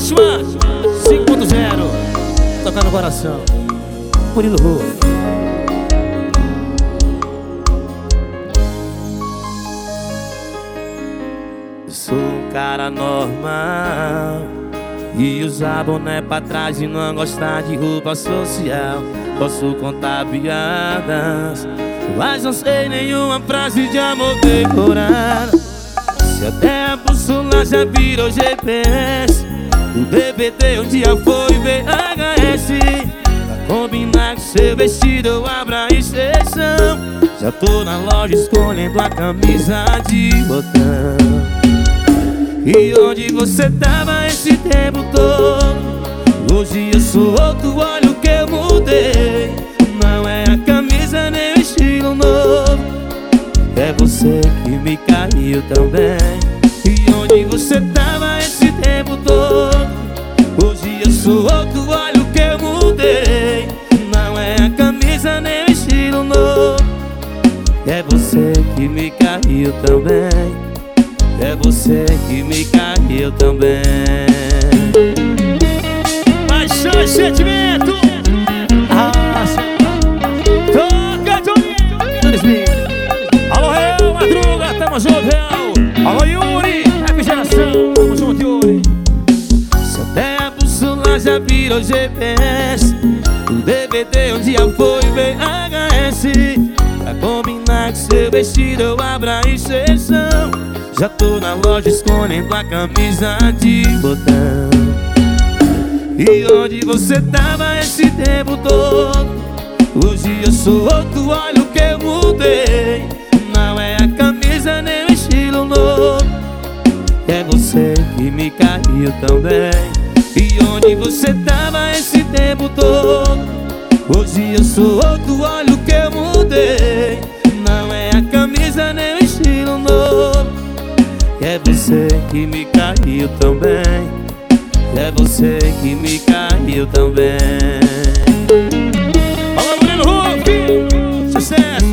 Fátima 5.0, tocar no coração. Murilo Ruf. Sou um cara normal e usar boné pra trás e não gostar de roupa social. Posso contar piadas, mas não sei nenhuma frase de amor decorada. Se até a bússola já virou GPS, o DVD um dia foi VHS. Pra combinar com seu vestido eu abro a exceção. Já tô na loja escolhendo a camisa de botão. E onde você tava esse tempo todo? Hoje eu sou outro, olha o que eu mudei. Não é a camisa nem o estilo novo, é você que me caiu também. E onde você tava esse tempo todo? Hoje eu sou outro, olha o que eu mudei. Não é a camisa nem o estilo novo, é você que me caiu também. É você que me caiu também. Paixão e sentimento. Toca, Toninho. Alô, Real, Madruga, tamo junto, Real. Alô, Yuri, refrigeração, tamo junto, Yuri. Se até a bússola já virou GPS, o DVD um dia foi VHS. Pra combinar com seu vestido eu abro a exceção. Já tô na loja escolhendo a camisa de botão. E onde você tava esse tempo todo? Hoje eu sou outro, olha o que eu mudei. Não é a camisa nem o estilo novo, é você que me caiu também. E onde você tava esse tempo todo? Hoje eu sou outro, olha o que eu mudei. Não é a camisa nem o estilo novo, é você que me caiu também. É você que me caiu também. Alô, Murilo Ruf, sucesso!